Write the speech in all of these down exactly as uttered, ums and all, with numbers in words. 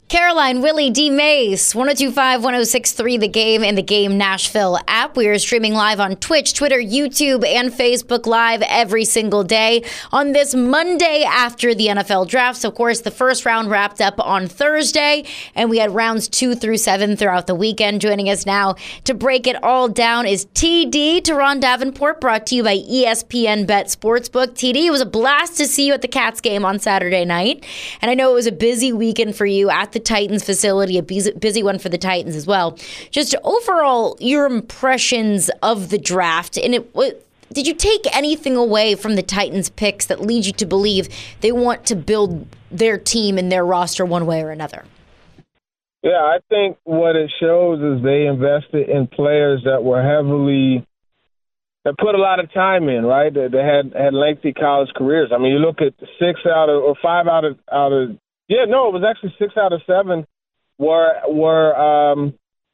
Caroline, Willie, D. Mace, one oh two five, one oh six three, The Game and The Game Nashville app. We are streaming live on Twitch, Twitter, YouTube, and Facebook Live every single day on this Monday after the N F L drafts. Of course, the first round wrapped up on Thursday, and we had rounds two through seven throughout the weekend. Joining us now to break it all down is T D, Teron Davenport, brought to you by E S P N Bet Sportsbook. T D, it was a blast to see you at the Cats game on Saturday night, and I know it was a busy weekend for you at the Titans facility, a busy one for the Titans as well. Just overall, your impressions of the draft, and it did you take anything away from the Titans picks that lead you to believe they want to build their team and their roster one way or another? Yeah, I think what it shows is they invested in players that were heavily that put a lot of time in, right? They, they had had lengthy college careers. I mean, you look at six out of or five out of out of Yeah, no, it was actually six out of seven were were um,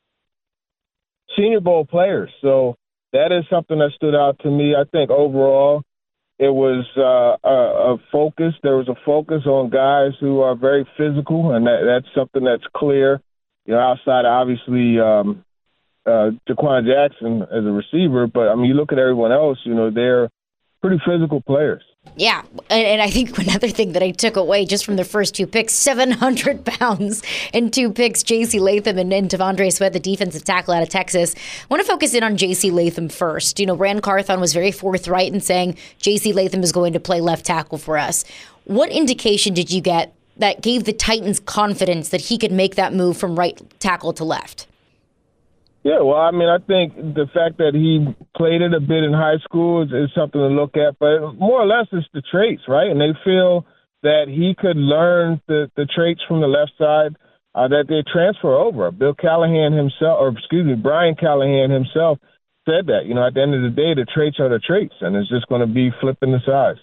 Senior Bowl players. So that is something that stood out to me. I think overall it was uh, a, a focus. There was a focus on guys who are very physical, and that, that's something that's clear. You know, outside obviously um, uh, Jaquan Jackson as a receiver, but I mean, you look at everyone else. You know, they're pretty physical players. Yeah, and, and I think another thing that I took away just from the first two picks, seven hundred pounds and two picks, J C Latham and, and Devondre Sweat, the defensive tackle out of Texas. I want to focus in on J C Latham first. You know, Rand Carthon was very forthright in saying J C Latham is going to play left tackle for us. What indication did you get that gave the Titans confidence that he could make that move from right tackle to left? Yeah, well, I mean, I think the fact that he played it a bit in high school is, is something to look at, but more or less it's the traits, right? And they feel that he could learn the, the traits from the left side uh, that they transfer over. Bill Callahan himself, or excuse me, Brian Callahan himself said that. You know, at the end of the day, the traits are the traits, and it's just going to be flipping the size.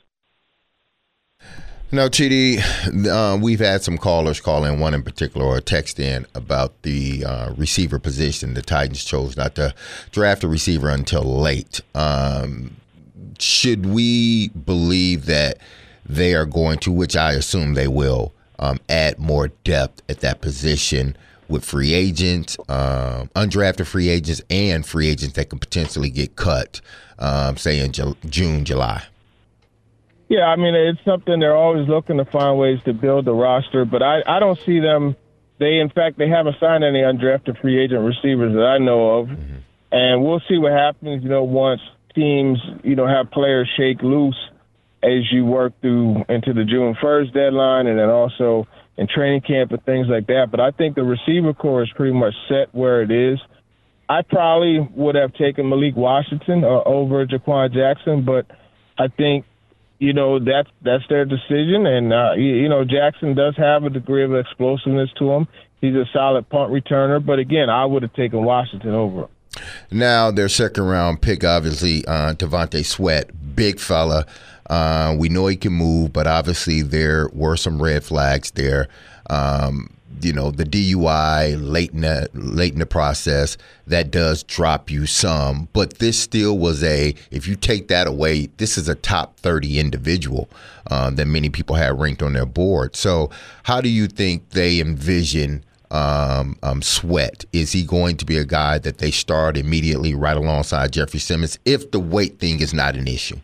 No, T D, uh, we've had some callers call in, one in particular, or text in about the uh, receiver position. The Titans chose not to draft a receiver until late. Um, should we believe that they are going to, which I assume they will, um, add more depth at that position with free agents, um, undrafted free agents, and free agents that can potentially get cut, um, say in Ju- June, July? Yeah, I mean, it's something they're always looking to find ways to build the roster, but I, I don't see them. They, in fact, they haven't signed any undrafted free agent receivers that I know of, mm-hmm. and we'll see what happens, you know, once teams, you know, have players shake loose as you work through into the June first deadline and then also in training camp and things like that. But I think the receiver core is pretty much set where it is. I probably would have taken Malik Washington uh, over Jaquan Jackson, but I think, you know, that's that's their decision. And, uh, you, you know, Jackson does have a degree of explosiveness to him. He's a solid punt returner. But, again, I would have taken Washington over him. Now, their second-round pick, obviously, uh, Devontae Sweat, big fella. Uh, we know he can move, but obviously there were some red flags there. Um, you know, the D U I late in the, late in the process, that does drop you some. But this still was a, if you take that away, this is a top thirty individual um, that many people had ranked on their board. So how do you think they envision um, um, Sweat? Is he going to be a guy that they start immediately right alongside Jeffrey Simmons if the weight thing is not an issue?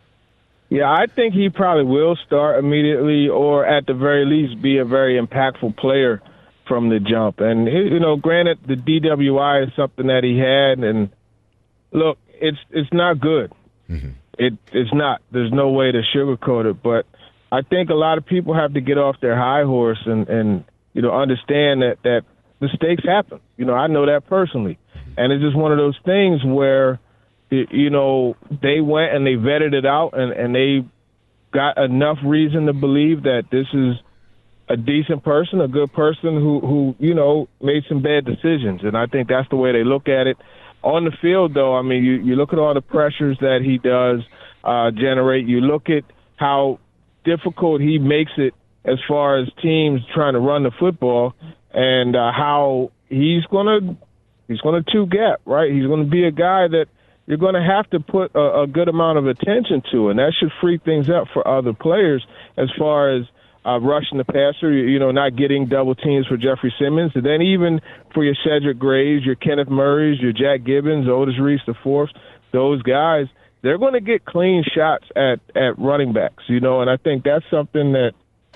Yeah, I think he probably will start immediately or at the very least be a very impactful player from the jump. And, you know, granted, the D W I is something that he had. And, look, it's it's not good. Mm-hmm. It It's not. There's no way to sugarcoat it. But I think a lot of people have to get off their high horse and, and you know, understand that, that mistakes happen. You know, I know that personally. And it's just one of those things where, you know, they went and they vetted it out and, and they got enough reason to believe that this is a decent person, a good person who, who, you know, made some bad decisions. And I think that's the way they look at it. On the field, though, I mean, you, you look at all the pressures that he does uh, generate. You look at how difficult he makes it as far as teams trying to run the football and uh, how he's going to he's going to two-gap, right? He's going to be a guy that you're going to have to put a, a good amount of attention to, and that should free things up for other players as far as uh, rushing the passer, you, you know, not getting double teams for Jeffrey Simmons. And then even for your Cedric Grays, your Kenneth Murrays, your Jack Gibbons, Otis Reese the fourth, those guys, they're going to get clean shots at, at running backs, you know, and I think that's something that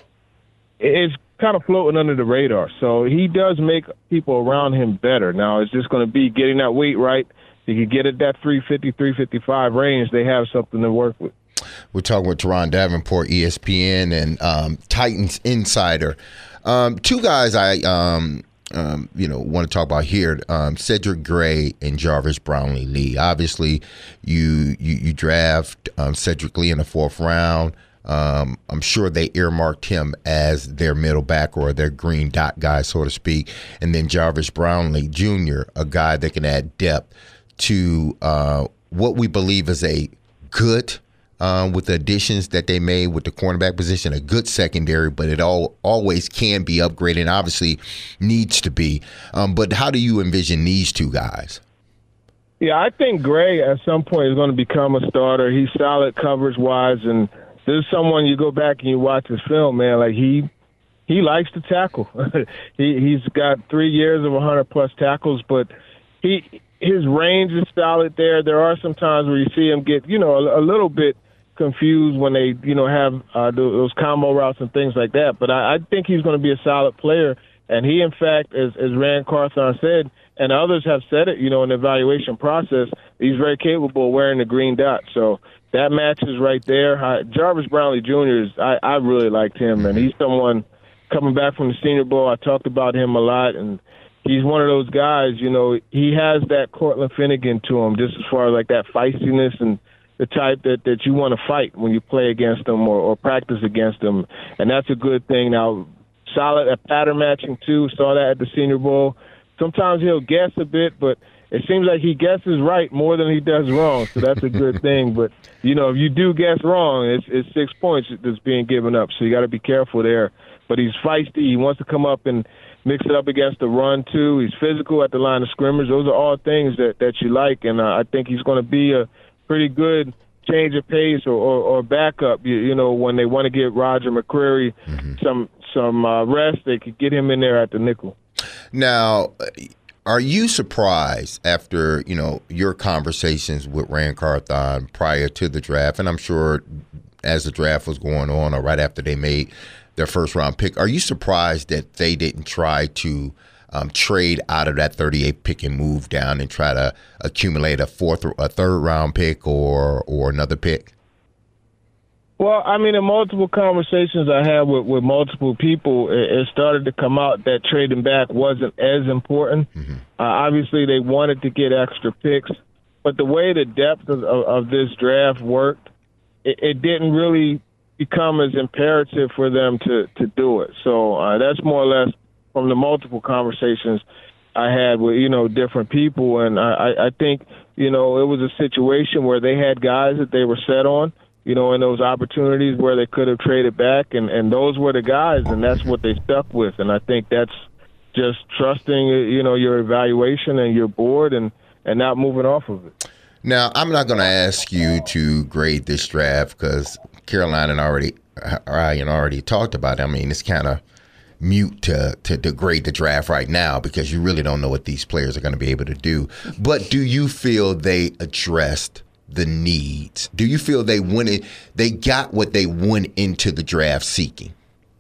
is kind of floating under the radar. So he does make people around him better. Now, it's just going to be getting that weight right. If you get at that three fifty, three fifty-five range, they have something to work with. We're talking with Teron Davenport, E S P N, and um, Titans Insider. Um, two guys I, um, um, you know, want to talk about here: um, Cedric Gray and Jarvis Brownlee Lee. Obviously, you you, you draft um, Cedric Lee in the fourth round. Um, I'm sure they earmarked him as their middle back or their green dot guy, so to speak. And then Jarvis Brownlee Junior, a guy that can add depth to uh, what we believe is a good. Um, with the additions that they made with the cornerback position, a good secondary, but it all always can be upgraded and obviously needs to be. Um, but how do you envision these two guys? Yeah, I think Gray at some point is going to become a starter. He's solid coverage-wise, and this is someone you go back and you watch his film, man, like he he likes to tackle. he, he's got three years of one hundred plus tackles, but he his range is solid there. There are some times where you see him get, you know, a, a little bit confused when they, you know, have uh, those combo routes and things like that. But I, I think he's going to be a solid player. And he, in fact, as, as Rand Carthon said, and others have said it, you know, in the evaluation process, he's very capable of wearing the green dot. So that matches right there. I, Jarvis Brownlee Junior is, I, I really liked him, and he's someone coming back from the Senior Bowl. I talked about him a lot, and he's one of those guys, you know, he has that Cortland Finnegan to him, just as far as like that feistiness and the type that, that you want to fight when you play against them or, or practice against them. And that's a good thing. Now, solid at pattern matching, too. Saw that at the Senior Bowl. Sometimes he'll guess a bit, but it seems like he guesses right more than he does wrong. So that's a good thing. But, you know, if you do guess wrong, it's, it's six points that's being given up. So you got to be careful there. But he's feisty. He wants to come up and mix it up against the run, too. He's physical at the line of scrimmage. Those are all things that, that you like. And uh, I think he's going to be a pretty good change of pace or, or, or backup. You, you know, when they want to get Roger McCreary mm-hmm. some some uh, rest, they could get him in there at the nickel. Now, are you surprised after, you know, your conversations with Rand Carthon prior to the draft, and I'm sure as the draft was going on or right after they made their first round pick, are you surprised that they didn't try to Um, trade out of that thirty-eighth pick and move down and try to accumulate a fourth, a third round pick or or another pick? Well, I mean, in multiple conversations I had with, with multiple people, it, it started to come out that trading back wasn't as important. Mm-hmm. Uh, obviously, they wanted to get extra picks, but the way the depth of, of, of this draft worked, it, it didn't really become as imperative for them to, to do it. So uh, that's more or less from the multiple conversations I had with, you know, different people. And I, I think, you know, it was a situation where they had guys that they were set on, you know, in those opportunities where they could have traded back. And, and those were the guys, and that's what they stuck with. And I think that's just trusting, you know, your evaluation and your board and, and not moving off of it. Now, I'm not going to ask you to grade this draft because Carolina already, Ryan already talked about it. I mean, it's kind of mute to, to to grade the draft right now because you really don't know what these players are going to be able to do. But do you feel they addressed the needs? Do you feel they went in, they got what they went into the draft seeking?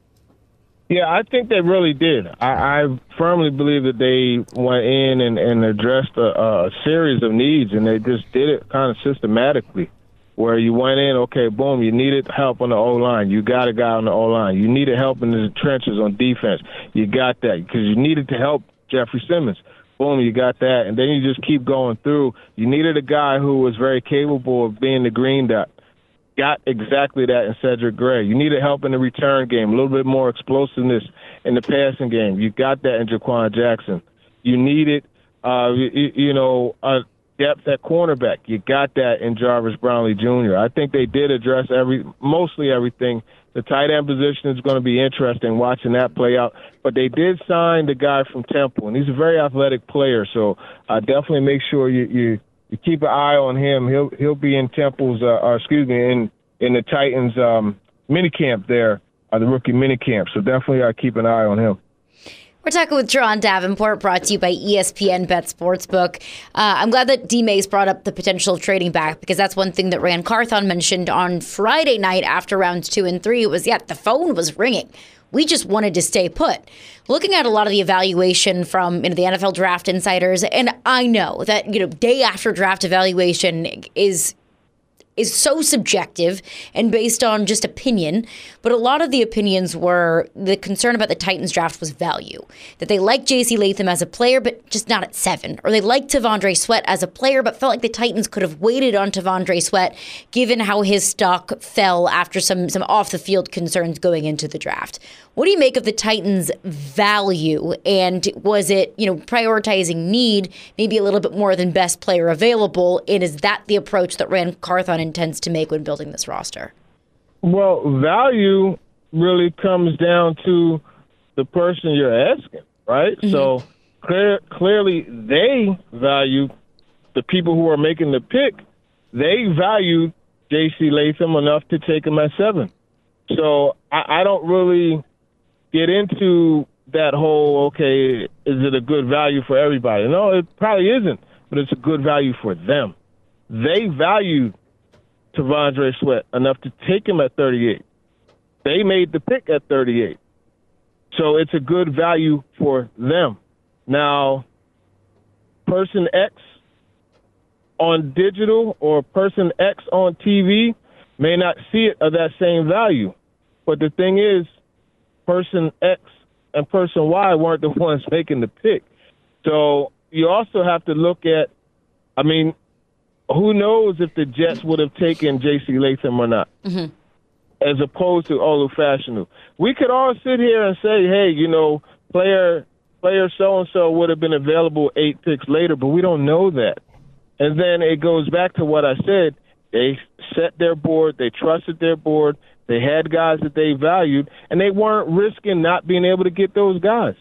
Yeah, I think they really did. I, I firmly believe that they went in and, and addressed a, a series of needs, and they just did it kind of systematically. Where you went in, okay, boom, you needed help on the O-line. You got a guy on the O-line. You needed help in the trenches on defense. You got that because you needed to help Jeffrey Simmons. Boom, you got that. And then you just keep going through. You needed a guy who was very capable of being the green dot. Got exactly that in Cedric Gray. You needed help in the return game, a little bit more explosiveness in the passing game. You got that in Jaquan Jackson. You needed, uh, you, you know, a depth at cornerback. You got that in Jarvis Brownlee Junior I think they did address every, mostly everything. The tight end position is going to be interesting watching that play out. But they did sign the guy from Temple, and he's a very athletic player. So uh, definitely make sure you, you you keep an eye on him. He'll he'll be in Temple's, uh, or excuse me, in in the Titans um, minicamp there uh, the rookie minicamp. So definitely got to keep an eye on him. We're talking with Teron Davenport, brought to you by E S P N Bet Sportsbook. Uh, I'm glad that D. Mace brought up the potential of trading back, because that's one thing that Ran Carthon mentioned on Friday night after rounds two and three. It was, yeah, the phone was ringing. We just wanted to stay put. Looking at a lot of the evaluation from you know, the N F L Draft Insiders, and I know that you know day after draft evaluation is is so subjective and based on just opinion, but a lot of the opinions were the concern about the Titans draft was value, that they liked J C Latham as a player, but just not at seven, or they liked T'Vondre Sweat as a player, but felt like the Titans could have waited on T'Vondre Sweat given how his stock fell after some, some off-the-field concerns going into the draft. What do you make of the Titans' value, and was it, you know, prioritizing need maybe a little bit more than best player available, and is that the approach that Ran Carthon intends to make when building this roster? Well, value really comes down to the person you're asking, right? Mm-hmm. So clear, clearly they value the people who are making the pick. They value J C Latham enough to take him at seven. So I, I don't really get into that whole, okay, is it a good value for everybody? No, it probably isn't, but it's a good value for them. They value T'Vondre Sweat enough to take him at thirty-eight. They made the pick at thirty-eight. So it's a good value for them. Now, person X on digital or person X on T V may not see it of that same value. But the thing is, person X and person Y weren't the ones making the pick. So you also have to look at, I mean, who knows if the Jets would have taken J C Latham or not, mm-hmm. as opposed to Olu Fashanu. We could all sit here and say, hey, you know, player player so-and-so would have been available eight picks later, but we don't know that. And then it goes back to what I said. They set their board. They trusted their board. They had guys that they valued, and they weren't risking not being able to get those guys.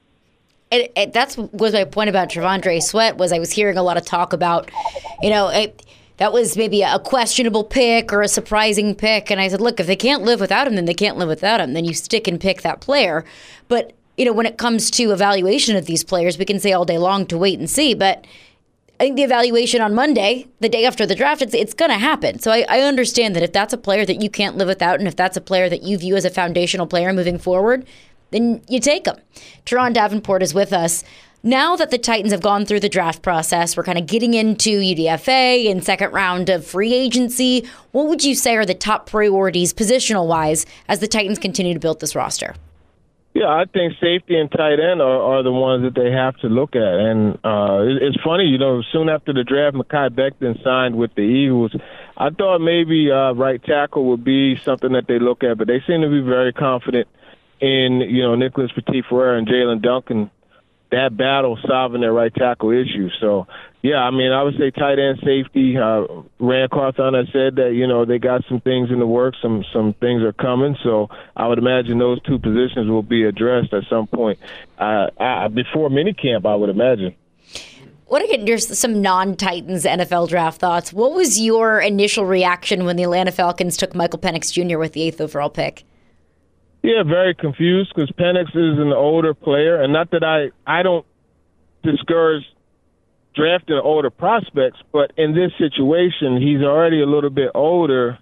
And, and that's was my point about T'Vondre Sweat, was I was hearing a lot of talk about, you know, it, that was maybe a questionable pick or a surprising pick. And I said, look, if they can't live without him, then they can't live without him. Then you stick and pick that player. But, you know, when it comes to evaluation of these players, we can say all day long to wait and see. But I think the evaluation on Monday, the day after the draft, it's, it's going to happen. So I, I understand that if that's a player that you can't live without, and if that's a player that you view as a foundational player moving forward, then you take him. Teron Davenport is with us. Now that the Titans have gone through the draft process, we're kind of getting into U D F A and second round of free agency. What would you say are the top priorities positional-wise as the Titans continue to build this roster? Yeah, I think safety and tight end are, are the ones that they have to look at. And uh, it, it's funny, you know, soon after the draft, Mekhi Becton signed with the Eagles. I thought maybe uh, right tackle would be something that they look at, but they seem to be very confident in, you know, Nicholas Petit-Frere and Jalen Duncan, that battle solving their right tackle issue. So, yeah, I mean, I would say tight end, safety. Uh, Ran Carthon has said that, you know, they got some things in the works, some some things are coming. So I would imagine those two positions will be addressed at some point uh, uh, before minicamp, I would imagine. What again? There's some non-Titans N F L draft thoughts. What was your initial reaction when the Atlanta Falcons took Michael Penix Junior with the eighth overall pick? Yeah, very confused because Penix is an older player, and not that I, I don't discourage drafting older prospects, but in this situation, he's already a little bit older,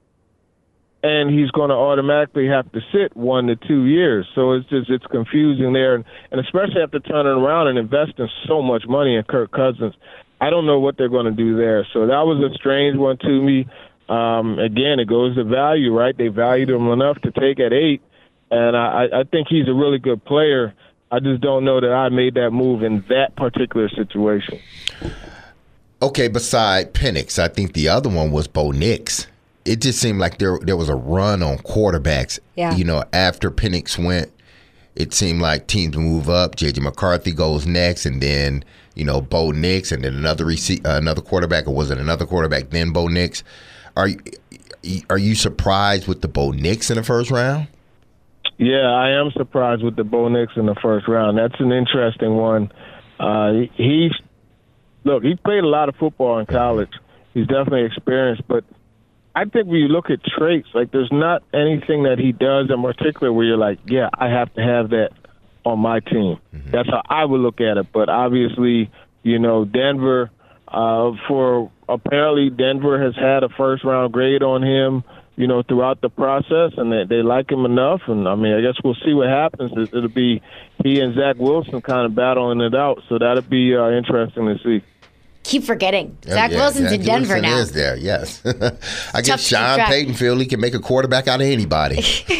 and he's going to automatically have to sit one to two years. So it's just it's confusing there, and, and especially after turning around and investing so much money in Kirk Cousins, I don't know what they're going to do there. So that was a strange one to me. Um, again, it goes to value, right? They valued him enough to take at eight. And I, I think he's a really good player. I just don't know that I made that move in that particular situation. Okay, beside Penix, I think the other one was Bo Nix. It just seemed like there there was a run on quarterbacks. Yeah. You know, after Penix went, it seemed like teams move up. J J McCarthy goes next, and then, you know, Bo Nix, and then another rece- uh, another quarterback, or was it another quarterback, then Bo Nix? Are you, are you surprised with the Bo Nix in the first round? Yeah, I am surprised with the Bo Nix in the first round. That's an interesting one. Uh, he's look, he played a lot of football in college. He's definitely experienced, but I think when you look at traits, like there's not anything that he does in particular where you're like, yeah, I have to have that on my team. Mm-hmm. That's how I would look at it. But obviously, you know, Denver, uh, for apparently Denver has had a first round grade on him, you know, throughout the process, and they, they like him enough. And I mean, I guess we'll see what happens. It, it'll be he and Zach Wilson kind of battling it out. So that'll be uh, interesting to see. Keep forgetting. Oh, Zach yeah. Wilson's Zach in Denver Wilson now. is there, yes. I guess to Sean track. Payton feel he can make a quarterback out of anybody.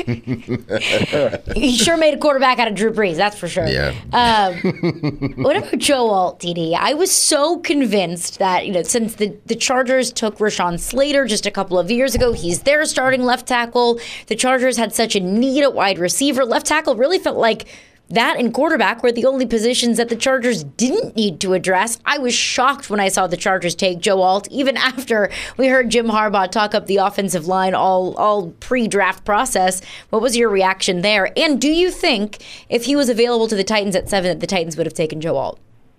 He sure made a quarterback out of Drew Brees, that's for sure. Yeah. Um, what about Joe Alt, T D? I was so convinced that, you know, since the, the Chargers took Rashawn Slater just a couple of years ago, he's their starting left tackle. The Chargers had such a need at wide receiver. Left tackle really felt like that and quarterback were the only positions that the Chargers didn't need to address. I was shocked when I saw the Chargers take Joe Alt, even after we heard Jim Harbaugh talk up the offensive line all, all pre-draft process. What was your reaction there? And do you think if he was available to the Titans at seven, that the Titans would have taken Joe Alt?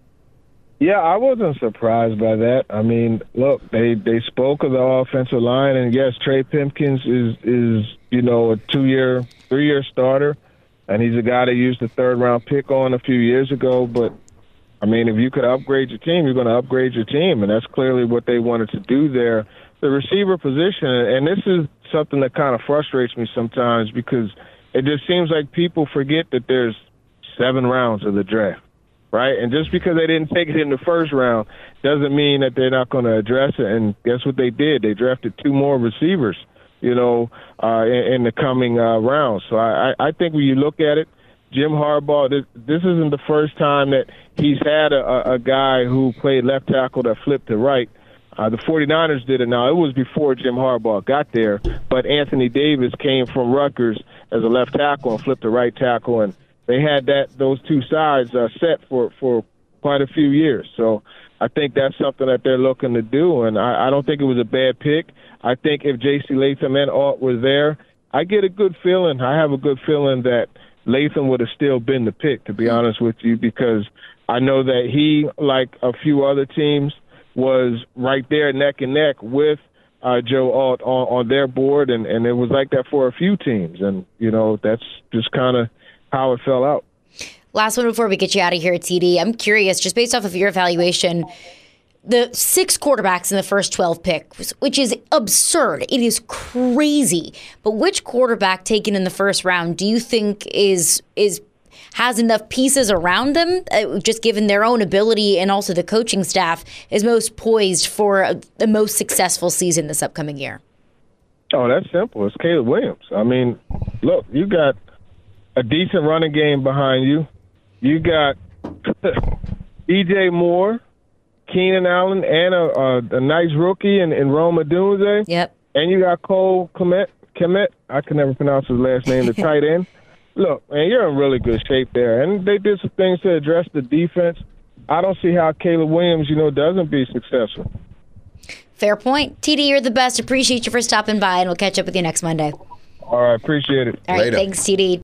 Yeah, I wasn't surprised by that. I mean, look, they, they spoke of the offensive line, and yes, Trey Pipkins is, is you know, a two-year, three-year starter. And he's a guy they used the third-round pick on a few years ago. But, I mean, if you could upgrade your team, you're going to upgrade your team. And that's clearly what they wanted to do there. The receiver position, and this is something that kind of frustrates me sometimes because it just seems like people forget that there's seven rounds of the draft, right? And just because they didn't take it in the first round doesn't mean that they're not going to address it. And guess what they did? They drafted two more receivers, you know, uh, in, in the coming uh, rounds. So I, I think when you look at it, Jim Harbaugh, this, this isn't the first time that he's had a, a guy who played left tackle that flipped to right. Uh, the 49ers did it now. It was before Jim Harbaugh got there, but Anthony Davis came from Rutgers as a left tackle and flipped to right tackle, and they had that those two sides uh, set for, for quite a few years. So I think that's something that they're looking to do, and I, I don't think it was a bad pick. I think if J C Latham and Alt were there, I get a good feeling. I have a good feeling that Latham would have still been the pick, to be honest with you, because I know that he, like a few other teams, was right there neck and neck with uh, Joe Alt on, on their board, and, and it was like that for a few teams. And, you know, that's just kind of how it fell out. Last one before we get you out of here, T D. I'm curious, just based off of your evaluation, the six quarterbacks in the first twelve picks, which is absurd. It is crazy. But which quarterback taken in the first round do you think is is has enough pieces around them, uh, just given their own ability and also the coaching staff, is most poised for a, the most successful season this upcoming year? Oh, that's simple. It's Caleb Williams. I mean, look, you got a decent running game behind you. You got D J Moore, Keenan Allen, and a, a, a nice rookie in, in Rome Odunze. Yep. And you got Cole Kmet. Kmet. I can never pronounce his last name, the tight end. Look, man, you're in really good shape there. And they did some things to address the defense. I don't see how Caleb Williams, you know, doesn't be successful. Fair point. T D, you're the best. Appreciate you for stopping by, and we'll catch up with you next Monday. All right, appreciate it. All right, Later. thanks, T D.